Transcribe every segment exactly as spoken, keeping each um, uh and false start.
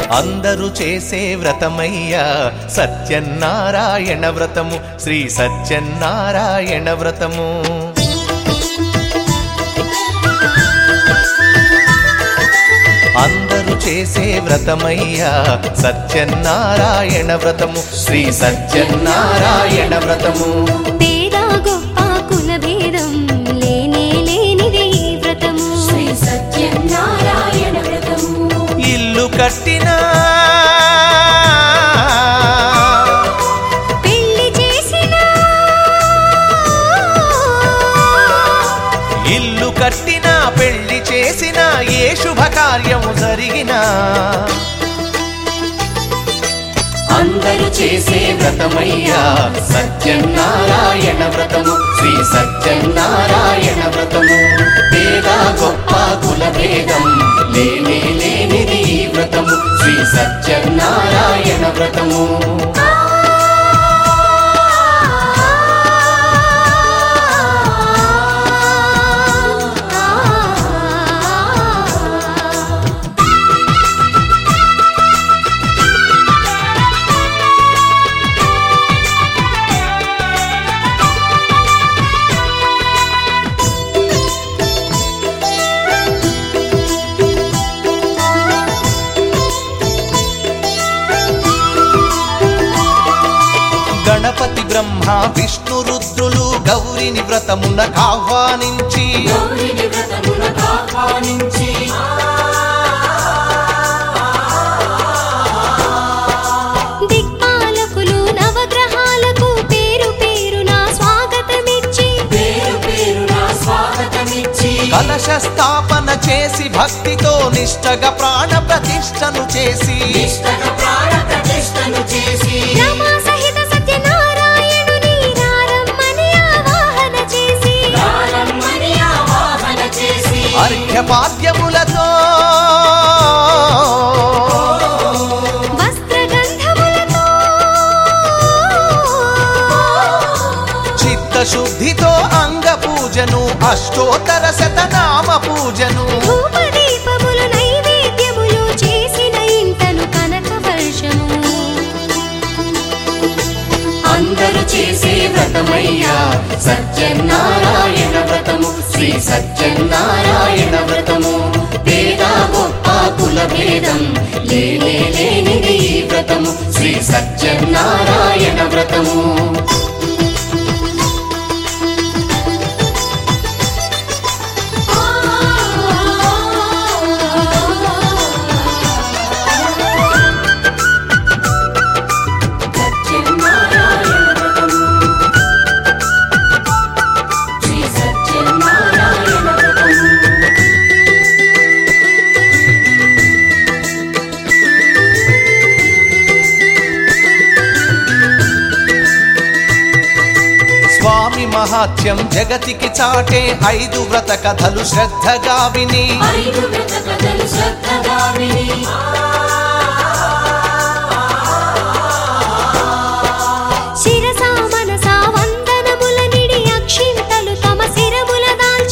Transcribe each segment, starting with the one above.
అందరూ చేసే వ్రతమయ్యా సత్యనారాయణ వ్రతము, శ్రీ సత్యనారాయణ వ్రతము. అందరూ చేసే వ్రతమయ్యా సత్యనారాయణ వ్రతము, శ్రీ సత్యనారాయణ వ్రతము. పేద గొప్ప కుల భేదం లేనే లేనిది ఈ వ్రతము, శ్రీ సత్యనారాయణ వ్రతము. ఇల్లు కట్టినా పెళ్లి చేసినా, ఇల్లు కట్టినా పెళ్లి చేసినా ఏ శుభకార్యము జరిగినా అందరూ చేసే వ్రతమయ్యా సత్యనారాయణ వ్రతము, శ్రీ సత్యనారాయణ వ్రతము. పేద గొప్ప కుల భేదం లేనే లేనిది ఈ వ్రతము, శ్రీ సత్యనారాయణ వ్రతము. గణపతి బ్రహ్మ విష్ణు రుద్రులు గౌరిని వ్రతమున ఆహ్వానించి దిక్పాలకులు నవగ్రహాలకు పేరు పేరున స్వాగతమిచ్చి కలశ స్థాపన చేసి భక్తితో నిష్టగా ప్రాణ ప్రతిష్టను చేసి రమా సహిత సత్యనారాయణుని రారమ్మని ఆవాహన చేసి అర్ఘ్యపాద్యములతో వస్త్రగంధములతో చిత్తశుద్ధితో అంగ పూజను అష్టోత్తర శతనామ పూజను ధూపదీపములు నైవేద్యములు చేసిన ఇంటను కనక వర్షము. అందరూ చేసే వ్రతమయ్యా సత్యనారాయణ వ్రతము, శ్రీ సత్యనారాయణ వ్రతము. పేద గొప్ప కుల భేదం లేనే లేనిది ఈ వ్రతము, శ్రీ సత్యనారాయణ వ్రతము. స్వామి మహాత్యం జగతికి చాటే ఐదు వ్రత కథలు శ్రద్ధగా విని శిరసా మనసా వందనముల నిడి అక్షింతలు తమ శిరముల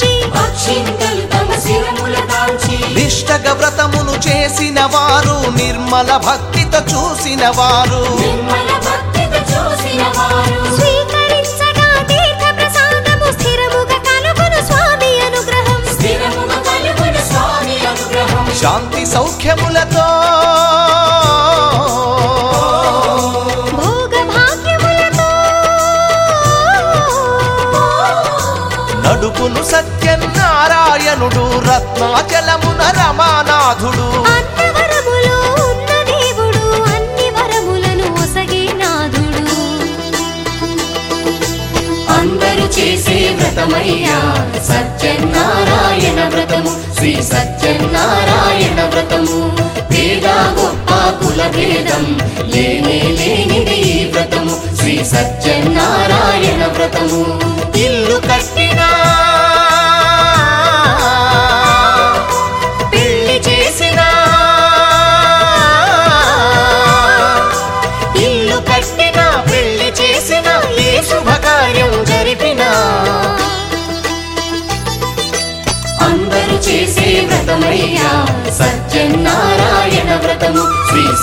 దాల్చి నిష్టగ వ్రతమును చేసిన వారు నిర్మల భక్తితో చూసిన వారు స్వీకరించగా తీర్థ ప్రసాదము స్థిరముగా కలుగును స్వామి అనుగ్రహం. శాంతి సౌఖ్యములతో భోగ భాగ్యములతో నడుపును సత్యనారాయణుడు రత్నాచలమున రమానాథుడు. అన్నవరములో ఉన్న దేవుడు అన్ని వరములను ఒసగే నాథుడు. అందరూ చేసే వ్రతమయ్యా సత్యనారాయణ వ్రతము, శ్రీ సత్యనారాయణ వ్రతము. పేద గొప్ప కుల భేదం లేనే లేనిది ఈ వ్రతము, శ్రీ సత్యనారాయణ వ్రతము. ఇల్లు కట్టినా పెళ్లి చేసినా, ఇల్లు కట్టినా పెళ్లి చేసినా ఏ శుభకార్యం జరిపినా అందరూ చేసే వ్రతమయ్యా సత్యనారాయణ వ్రతము, శ్రీ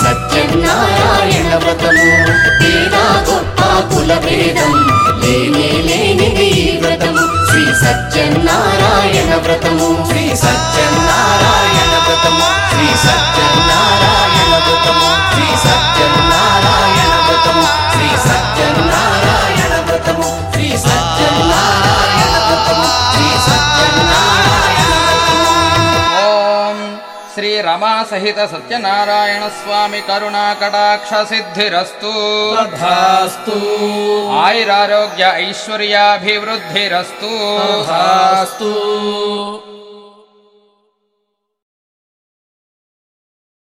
వ్రతము పేద గొప్ప కుల భేదం లేనే లేనిది ఈ వ్రతము శ్రీ సత్యనారాయణ వ్రతము శ్రీ సత్యనారాయణ వ్రతము శ్రీ సత్యనారాయణ వ్రతము శ్రీ సత్యనారాయణ వ్రతము శ్రీ సత్యనారాయణ వ్రతము శ్రీ సత్యనారాయణ వ్రతము శ్రీ సత్యనారాయణ వ్రతము. ఓం శ్రీ రమా సహిత సత్యనారాయణ స్వామి కరుణా కటాక్ష సిద్ధిరస్తు. తథాస్తు. ఆయురారోగ్య ఐశ్వర్యాభివృద్ధిరస్తు. తథాస్తు.